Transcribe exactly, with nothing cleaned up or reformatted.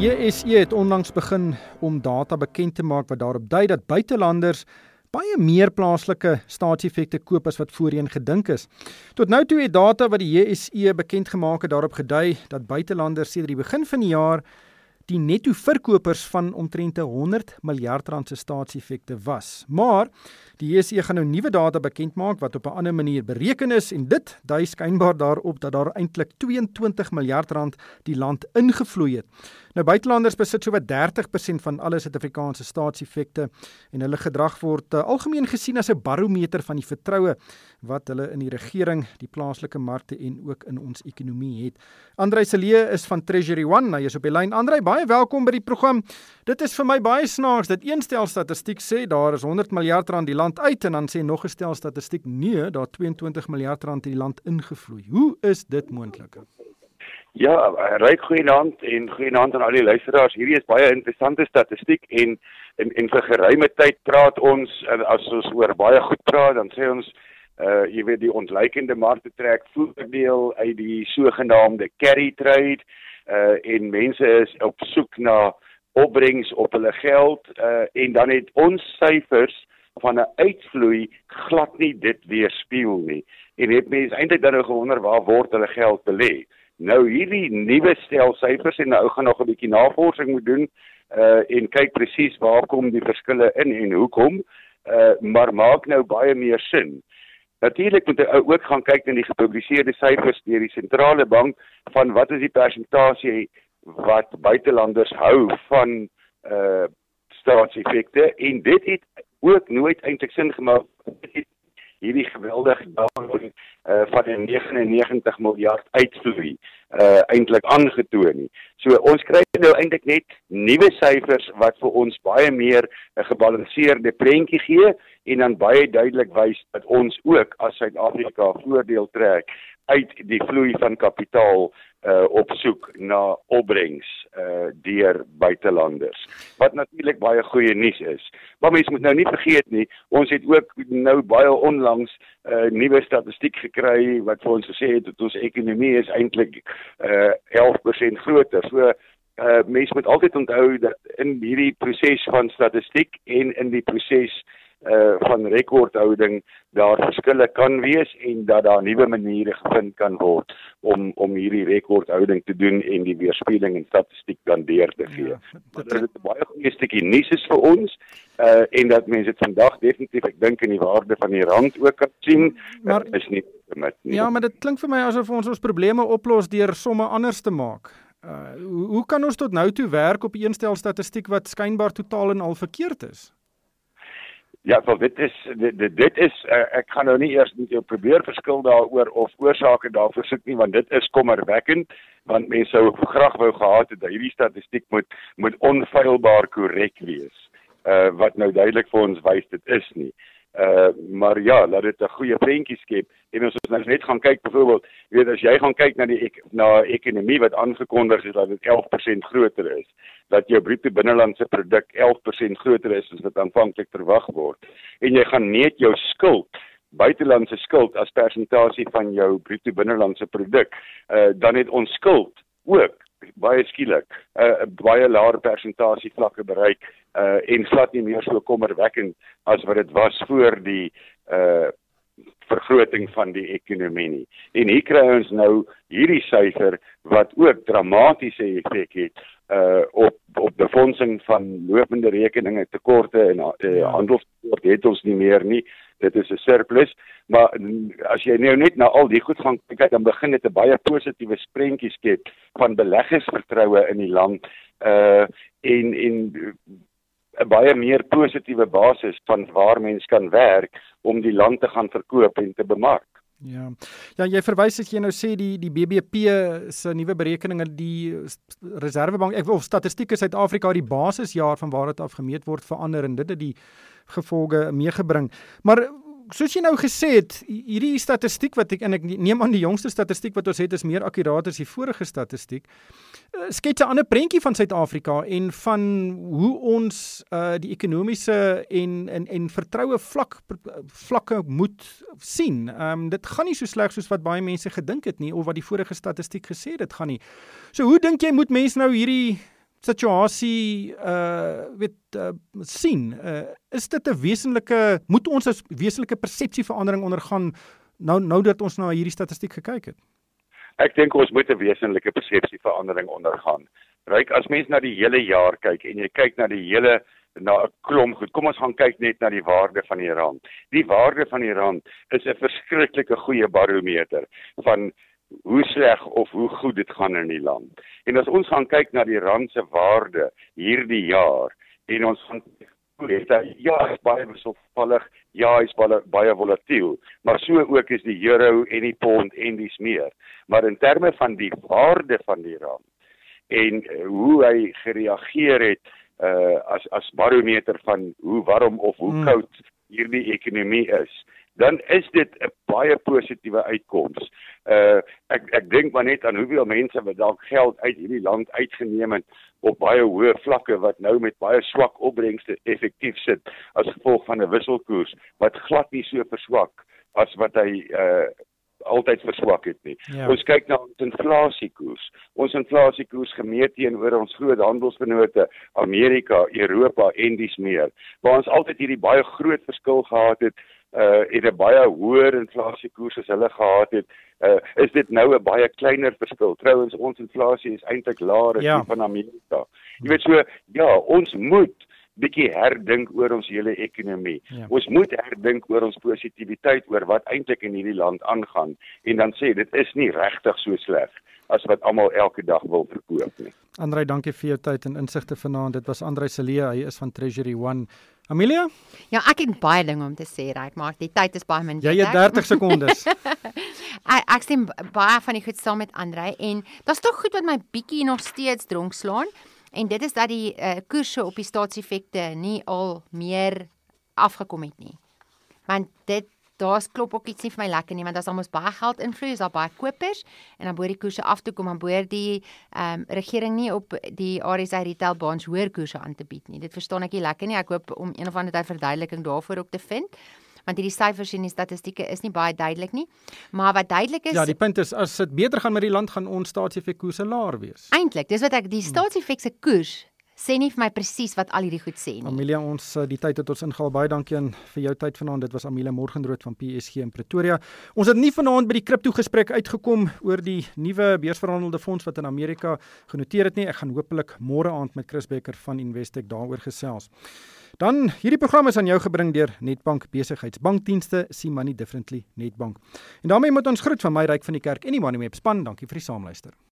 Die J S E het onlangs begin om data bekend te maak wat daarop dui dat buitelanders baie meer plaaslike staatseffekte koop as wat voorheen gedink is. Tot nou toe het data wat die J S E bekend gemaak het daarop gedui dat buitelanders sedert die begin van die jaar die netto verkopers van omtrent honderd miljard rand se staatseffekte was. Maar die J S E gaan nou nuwe data bekend maak wat op 'n ander manier bereken is en dit dui skynbaar daarop dat daar eintlik tweeëntwintig miljard rand die land ingevloei het. Nou buitelanders besit sowat dertig persent van alle Suid-Afrikaanse staatseffekte en hulle gedrag word uh, algemeen gesien as 'n barometer van die vertroue wat hulle in die regering, die plaaslike markte en ook in ons ekonomie het. Andrei Cele is van Treasury One, hy is op die lyn. Andrei, baie welkom by die program. Dit is vir my baie snaaks dat een stel statistiek sê daar is honderd miljard rand die land uit en dan sê nog 'n stel statistiek nee, daar tweeëntwintig miljard rand in die land ingevloei. Hoe is dit moontlik? Ja, ryk goeienaand en goeienaand aan al die luisteraars. Hierdie is baie interessante statistiek en en, en vir geruime tyd praat ons, as ons oor baie goed praat, dan sê ons, uh, jy weet, die ontleikende markte trek voordeel uit die sogenaamde carry trade, uh, en mense is op soek na opbrengs op hulle geld, uh, en dan het ons syfers van 'n uitvloei glad nie dit weerspieël nie. En het mense eintlik dan nou gewonder waar word hulle geld belê? Nou hierdie nuwe stel syfers en nou gaan nog 'n bietjie navorsing moet doen uh, en kyk presies waar kom die verskille in en hoekom, uh, maar maak nou baie meer sin. Natuurlik moet jy ook gaan kyk na die gepubliseerde syfers deur die sentrale bank van wat is die persentasie wat buitelanders hou van uh, staatseffekte en dit het ook nooit eintlik sin gemaak. Hierdie geweldige daling uh, van 'n negentig en negentig miljard uitvloei uh, eintlik aangetoon nie. So ons kry nou eintlik net nuwe syfers wat vir ons baie meer 'n gebalanseerde prentjie gee en dan baie duidelik wys dat ons ook as Suid-Afrika voordeel trek uit die vloei van kapitaal uh, op soek na opbrengs uh, deur buitelanders. Wat natuurlik baie goeie nuus is. Maar mense moet nou nie vergeet nie, ons het ook nou baie onlangs uh, nuwe statistiek gekry wat vir ons gesê het dat ons ekonomie is eintlik uh, elf persent groter. So uh, mense moet altyd onthou dat in hierdie proses van statistiek en in die proses Uh, van rekordhouding daar verskille kan wees en dat daar nuwe maniere gevind kan word om om hierdie rekordhouding te doen en die weerspieëling en statistiek dan deur te gee. Ja, dat is 'n baie goeie stukkie nuus is vir ons uh, en dat mense dit vandag definitief ek dink in die waarde van die rand ook kan sien, maar is nie met nie. Ja, maar dit klink vir my asof ons ons probleme oplos deur somme anders te maak. Uh, hoe, hoe kan ons tot nou toe werk op 'n stel statistiek wat skynbaar totaal en al verkeerd is? Ja, wel dit is dit, dit, dit is uh, ek gaan nou nie eers met jou probeer verskil daaroor of oorsake daarvoor soek nie want dit is kommerwekkend want mense sou graag wou gehad het dat hierdie statistiek moet moet onfeilbaar korrek wees. Uh, wat nou duidelik vir ons wys dit is nie. Uh, maar ja, laat dit 'n goeie prentjie skep en ons ons net gaan kyk byvoorbeeld, jy weet as jy gaan kyk na die na ekonomie wat aangekondig is dat dit elf persent groter is, dat jou bruto binnelandse produk elf persent groter is as wat aanvanklik verwag word en jy gaan meet jou skuld, buitelandse skuld as persentasie van jou bruto binnelandse produk, uh, dan het ons skuld ook baie skielik 'n uh, baie laer persentasie vlakke bereik uh, en glad nie meer so kommerwekkend as wat dit was voor die uh, vergroting van die ekonomie nie. En hier kry ons nou hierdie syfer wat ook dramatiese effek het uh, op op befondsing van lopende rekeninge, tekorte en uh, handelstekort het ons nie meer nie. Dit is 'n surplus, maar as jy nou net na al die goed gaan kyk, dan begin dit 'n baie positiewe prentjie skep van beleggersvertroue in die land uh, en en 'n baie meer positiewe basis van waar mens kan werk om die land te gaan verkoop en te bemark. Ja. Ja, jy verwys dat jy nou sê die die B B P se nuwe berekeninge, die Reserwebank, ek wil statistiek in Suid-Afrika die basisjaar van waar dit af gemeet word verander en dit het die gevolge meegebring. Maar soos jy nou gesê het, hierdie statistiek wat ek en ek neem aan die jongste statistiek wat ons het is meer akkuraat as die vorige statistiek, skets 'n ander prentjie van Suid-Afrika en van hoe ons uh, die ekonomiese en en en vertroue vlak vlakke moet sien. Um, dit gaan nie so sleg soos wat baie mense gedink het nie of wat die vorige statistiek gesê dit gaan nie. So hoe dink jy moet mense nou hierdie situasie uh weet uh, sien, uh, is dit 'n wesenlike moet ons 'n wesenlike persepsieverandering ondergaan nou nou dat ons na hierdie statistiek gekyk het? Ek dink ons moet 'n wesenlike persepsieverandering ondergaan. Ryk, as mens na die hele jaar kyk en jy kyk na die hele na 'n klomp goed. Kom ons gaan kyk net na die waarde van die rand. Die waarde van die rand is 'n verskriklike goeie barometer van hoe sleg of hoe goed dit gaan in die land. En as ons gaan kyk na die rand se waarde hierdie jaar en ons gaan kyk, ja, is baie wisselvallig, ja, is baie, baie volatiel, maar so ook is die euro en die pond en dis meer. Maar in terme van die waarde van die rand en uh, hoe hy gereageer het uh, as as barometer van hoe warm of hoe hmm. koud hierdie ekonomie is, dan is dit 'n baie positiewe uitkoms. Uh, ek ek dink maar net aan hoeveel mense wat dalk geld uit hierdie land uitgeneem het op baie hoë vlakke wat nou met baie swak opbrengste effektief sit as gevolg van 'n wisselkoers wat glad nie so verswak as wat hy uh, altyd verswak het nie. Ja. Ons kyk na ons inflasiekoers. Ons inflasiekoers gemeet teenoor ons groot handelsvennote, Amerika, Europa en dis meer. Waar ons altyd hierdie baie groot verskil gehad het, uh, en 'n baie hoër inflasiekoers as hulle gehad het, uh, is dit nou 'n baie kleiner verskil. Trouwens, ons inflasie is eintlik laer as ja. die van Amerika. Jy weet so, ja, ons moet bietjie herdink oor ons hele ekonomie. Ja. Ons moet herdink oor ons positiwiteit, oor wat eintlik in hierdie land aangaan, en dan sê, dit is nie regtig so sleg as wat almal elke dag wil verkoop nie. Andrei, dankie vir jou tyd en insigte vanaand. Dit was Andrei Celia, hy is van Treasury One. Amelia? Ja, ek het baie dinge om te sê, Ryk, maar die tyd is baie min. Jy het dertig sekondes. ek, ek stem baie van die goed saam met Andrei, en daar's tog goed wat my bietjie nog steeds dronk slaan. En dit is dat die uh, koerse op die staatseffekte nie al meer afgekom het nie. Want dit, daar's klop ook iets nie vir my lekker nie, want as daar mos baie geld invloed, is daar baie kopers, en dan behoort die koerse af te kom, dan behoort die um, regering nie op die R S I retail bonds hoër koerse aan te bied nie. Dit verstaan ek nie lekker nie, ek hoop om een of ander tyd verduideliking daarvoor ook te vind, want hierdie syfers en die statistieke is nie baie duidelik nie, maar wat duidelik is... Ja, die punt is, as dit beter gaan met die land, gaan ons staatseffekkoerse laer wees. Eintlik, dis wat ek, die staatseffekse koers sê nie vir my presies wat al hierdie goed sê nie. Amelia, ons die tyd het ons ingehaal. Baie dankie aan vir jou tyd vanaand. Dit was Amelia Morgenrood van P S G in Pretoria. Ons het nie vanaand by die kripto gesprek uitgekom oor die nuwe beursverhandelde fonds wat in Amerika genoteer het nie. Ek gaan hopelik môre aand met Chris Becker van Investec daaroor gesels. Dan, hierdie program is aan jou gebring deur Netbank Besigheidsbankdienste, see money differently, Netbank. En daarmee moet ons groet van my Ryk van die Kerk en die Money Map span. Dankie vir die saamluister.